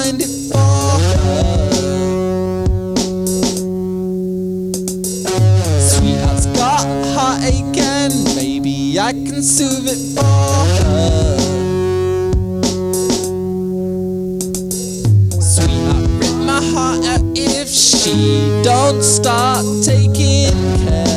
find it for her. Sweetheart's got a heartache and maybe I can soothe it for her. Sweetheart, rip my heart out if she don't start taking care.